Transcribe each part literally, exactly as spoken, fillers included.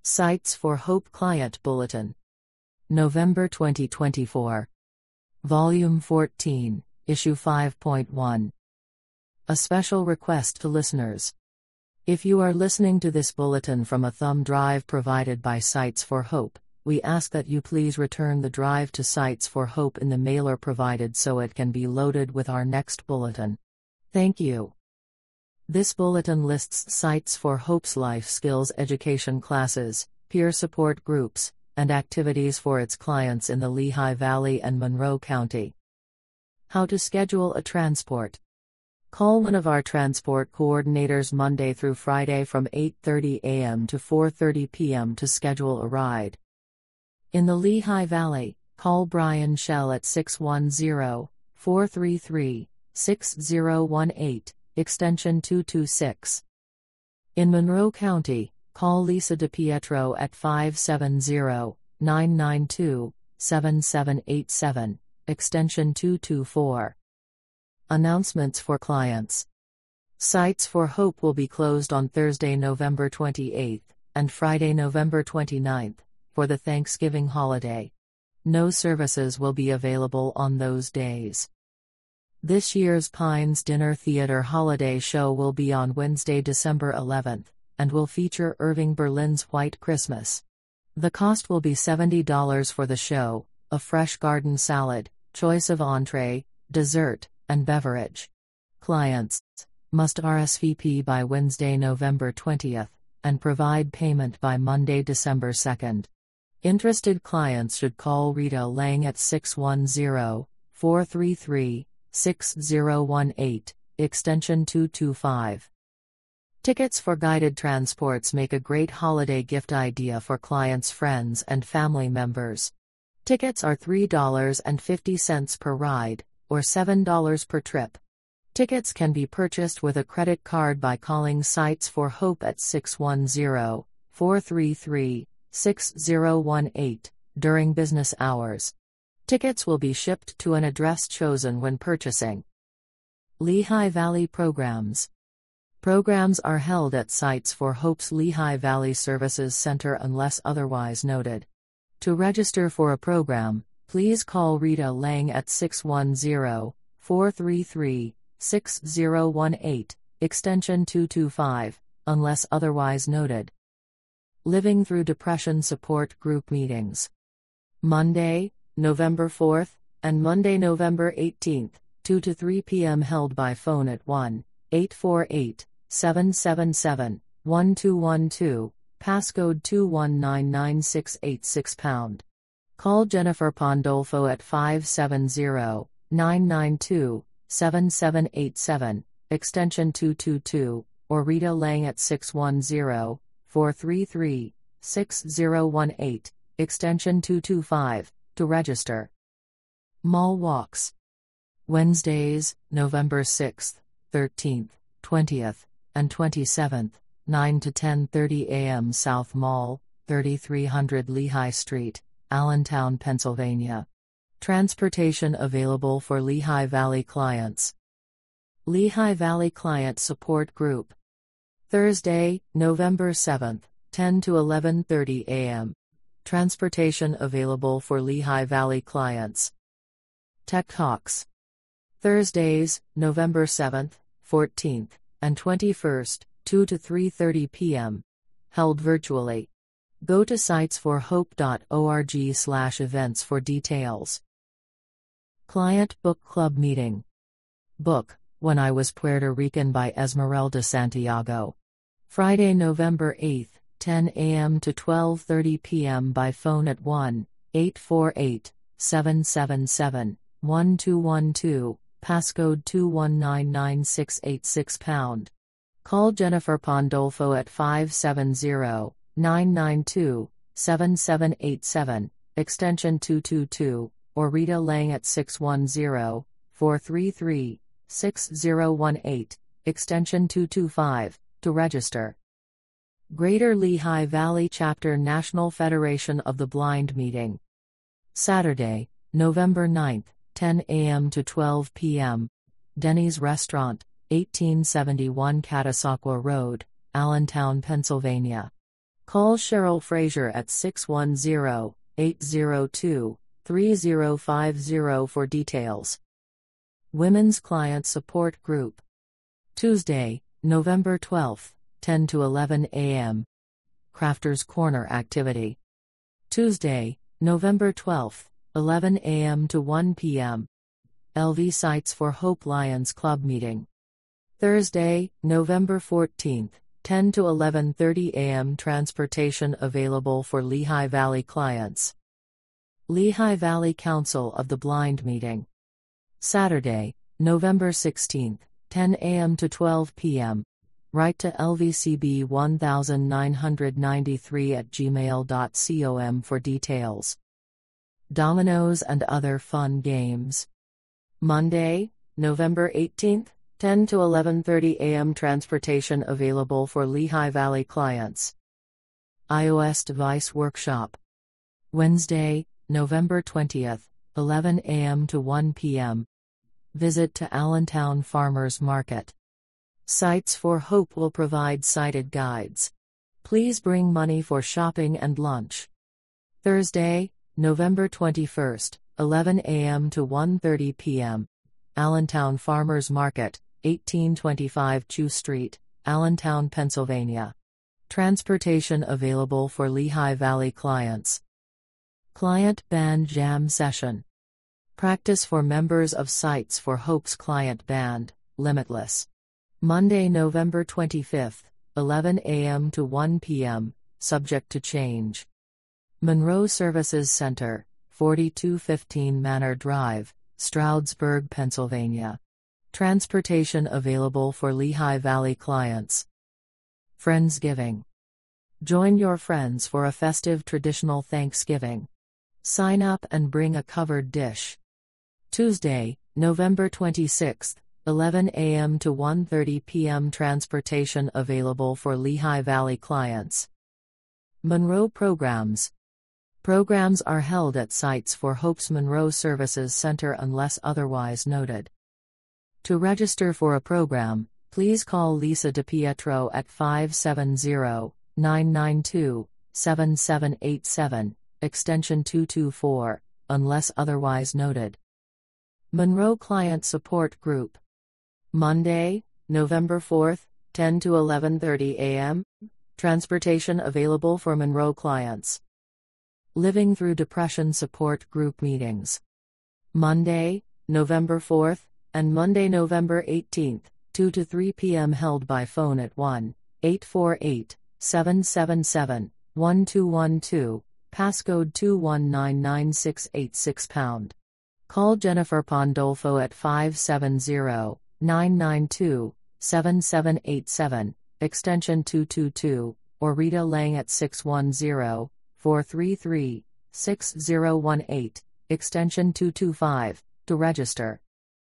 Sites for Hope Client Bulletin. November twenty twenty-four. Volume fourteen, Issue five point one. A special request to listeners. If you are listening to this bulletin from a thumb drive provided by Sites for Hope, we ask that you please return the drive to Sites for Hope in the mailer provided so it can be loaded with our next bulletin. Thank you. This bulletin lists Sites for Hope's life skills education classes, peer support groups, and activities for its clients in the Lehigh Valley and Monroe County. How to schedule a transport. Call one of our transport coordinators Monday through Friday from eight thirty a m to four thirty p m to schedule a ride. In the Lehigh Valley, call Brian Shell at six one zero, four three three, six zero one eight, extension two two six. In Monroe County, call Lisa DiPietro at five seven zero, nine nine two, seven seven eight seven, extension two two four. Announcements for clients. Sites for Hope will be closed on Thursday, November twenty-eighth, and Friday, November twenty-ninth, for the Thanksgiving holiday. No services will be available on those days. This year's Pines Dinner Theater holiday show will be on Wednesday, December eleventh, and will feature Irving Berlin's White Christmas. The cost will be seventy dollars for the show, a fresh garden salad, choice of entree, dessert, and beverage. Clients must R S V P by Wednesday, November twentieth, and provide payment by Monday, December second. Interested clients should call Rita Lang at six one zero, four three three, six zero one eight, extension two two five. Tickets for guided transports make a great holiday gift idea for clients' friends and family members. Tickets are three dollars and fifty cents per ride, or seven dollars per trip. Tickets can be purchased with a credit card by calling Sites for Hope at six one zero, four three three, six zero one eight, during business hours. Tickets will be shipped to an address chosen when purchasing. Lehigh Valley Programs. Programs are held at Sites for Hope's Lehigh Valley Services Center unless otherwise noted. To register for a program, please call Rita Lang at six one zero, four three three, six zero one eight, extension two two five, unless otherwise noted. Living Through Depression Support Group Meetings. Monday, November fourth, and Monday, November eighteenth, two to three p m held by phone at one, eight four eight, seven seven seven, one two one two, passcode two one nine nine six eight six pound. Call Jennifer Pandolfo at five seven zero, nine nine two, seven seven eight seven, extension two two two, or Rita Lang at six one zero, four three three, six zero one eight, extension two two five, to register. Mall walks. Wednesdays, November sixth, thirteenth, twentieth, and twenty-seventh, nine to ten thirty a m South Mall, thirty-three hundred Lehigh Street, Allentown, Pennsylvania. Transportation available for Lehigh Valley clients. Lehigh Valley Client Support Group. Thursday, November seventh, ten to eleven thirty a m Transportation available for Lehigh Valley clients. Tech Talks. Thursdays, November seventh, fourteenth, and twenty-first, two to three thirty p m Held virtually. Go to sites for hope dot org slash events for details. Client Book Club Meeting. Book, When I Was Puerto Rican by Esmeralda Santiago. Friday, November eighth, ten a m to twelve thirty p m by phone at one, eight four eight, seven seven seven, one two one two, passcode two one nine nine six eight six pound. Call Jennifer Pandolfo at five seven zero, nine nine two, seven seven eight seven, extension two two two, or Rita Lang at six one zero, four three three, six zero one eight, extension two two five, to register. Greater Lehigh Valley Chapter National Federation of the Blind Meeting. Saturday, November ninth, ten a m to twelve p m Denny's Restaurant, eighteen seventy-one Catasauqua Road, Allentown, Pennsylvania. Call Cheryl Fraser at six one zero, eight zero two, three zero five zero for details. Women's Client Support Group. Tuesday, November twelfth, ten to eleven a m Crafters Corner activity. Tuesday, November twelfth, eleven a m to one p m L V Sites for Hope Lions Club meeting. Thursday, November fourteenth, ten to eleven thirty a m Transportation available for Lehigh Valley clients. Lehigh Valley Council of the Blind meeting. Saturday, November sixteenth, ten a m to twelve p m Write to L V C B one nine nine three at gmail dot com for details. Dominoes and other fun games. Monday, November eighteenth, ten to eleven thirty a m Transportation available for Lehigh Valley clients. iOS Device Workshop. Wednesday, November twentieth, eleven a m to one p m Visit to Allentown Farmers Market. Sites for Hope will provide sighted guides. Please bring money for shopping and lunch. Thursday, November twenty-first, eleven a m to one thirty p m Allentown Farmers Market, eighteen twenty-five Chew Street, Allentown, Pennsylvania. Transportation available for Lehigh Valley clients. Client Band Jam Session. Practice for members of Sites for Hope's client band, Limitless. Monday, November twenty-fifth, eleven a m to one p m, subject to change. Monroe Services Center, forty-two fifteen Manor Drive, Stroudsburg, Pennsylvania. Transportation available for Lehigh Valley clients. Friendsgiving. Join your friends for a festive traditional Thanksgiving. Sign up and bring a covered dish. Tuesday, November twenty-sixth, eleven a m to one thirty p m Transportation available for Lehigh Valley clients. Monroe Programs. Programs are held at Sites for Hope's Monroe Services Center unless otherwise noted. To register for a program, please call Lisa DiPietro at five seven zero, nine nine two, seven seven eight seven, extension two two four, unless otherwise noted. Monroe Client Support Group. Monday, November fourth, ten to eleven thirty a m Transportation available for Monroe clients. Living Through Depression Support Group meetings. Monday, November fourth, and Monday, November eighteenth, two to three p m held by phone at one, eight four eight, seven seven seven, one two one two, passcode two one nine nine six eight six pound. Call Jennifer Pandolfo at five seven zero, nine nine two, seven seven eight seven, extension two two two, or Rita Lang at six one zero, four three three, six zero one eight, extension two two five, to register.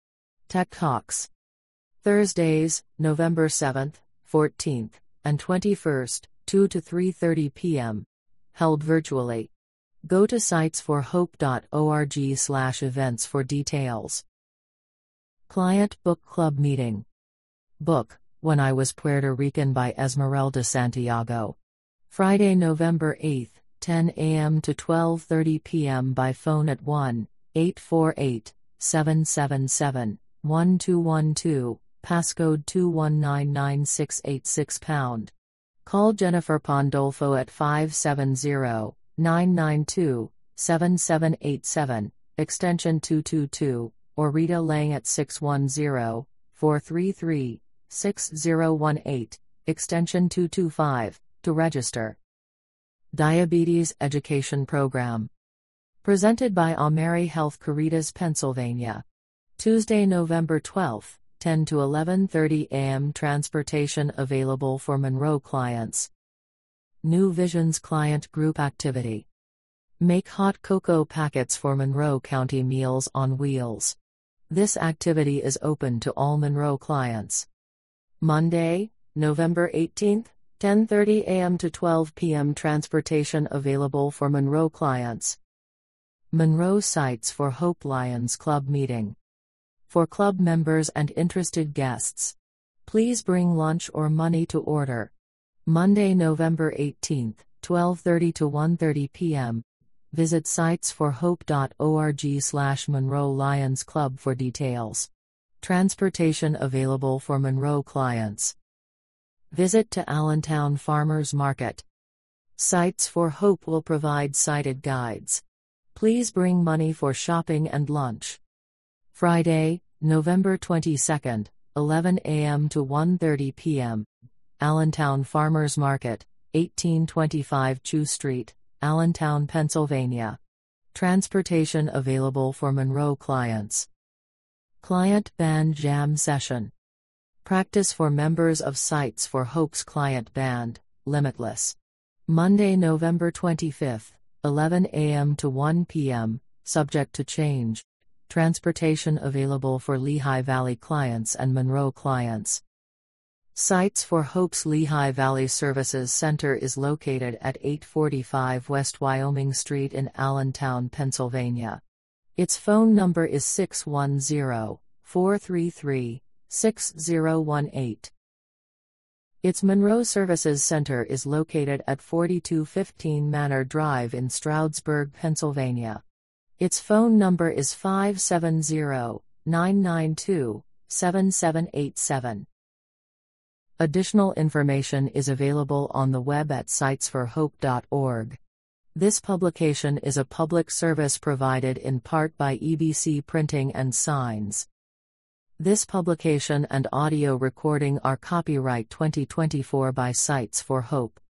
Tech Talks. Thursdays, November seventh, fourteenth, and twenty-first, two to three thirty p m Held virtually. Go to sites for hope dot org slash events for details. Client Book Club meeting. Book, When I Was Puerto Rican by Esmeralda Santiago. Friday, November eighth, ten a m to twelve thirty p m by phone at one, eight four eight, seven seven seven, one two one two, passcode two one nine nine six eight six pound. Call Jennifer Pandolfo at five seven zero, nine nine two, seven seven eight seven, extension two two two, or Rita Lang at six one zero, four three three, six zero one eight, extension two two five, to register. Diabetes Education Program. Presented by Ameri Health, Caritas, Pennsylvania. Tuesday, November twelfth, ten to eleven thirty a m Transportation available for Monroe clients. New Visions Client Group Activity. Make hot cocoa packets for Monroe County Meals on Wheels. This activity is open to all Monroe clients. Monday, November eighteenth, ten thirty a m to twelve p m Transportation available for Monroe clients. Monroe Sites for Hope Lions Club meeting. For club members and interested guests. Please bring lunch or money to order. Monday, November eighteenth, twelve thirty to one thirty p m Visit sites for hope dot org slash Monroe Lions Club for details. Transportation available for Monroe clients. Visit to Allentown Farmers Market. Sites for Hope will provide sighted guides. Please bring money for shopping and lunch. Friday, November twenty-second, eleven a m to one thirty p m Allentown Farmers Market, eighteen twenty-five Chew Street, Allentown, Pennsylvania. Transportation available for Monroe clients. Client Band Jam Session. Practice for members of Sites for Hope's client band, Limitless. Monday, November twenty-fifth, eleven a m to one p m, subject to change. Transportation available for Lehigh Valley clients and Monroe clients. Sites for Hope's Lehigh Valley Services Center is located at eight forty-five West Wyoming Street in Allentown, Pennsylvania. Its phone number is six one zero, four three three, six zero one eight. Its Monroe Services Center is located at forty-two fifteen Manor Drive in Stroudsburg, Pennsylvania. Its phone number is five seven zero, nine nine two, seven seven eight seven. Additional information is available on the web at sites for hope dot org. This publication is a public service provided in part by E B C Printing and Signs. This publication and audio recording are copyright twenty twenty-four by Sites for Hope.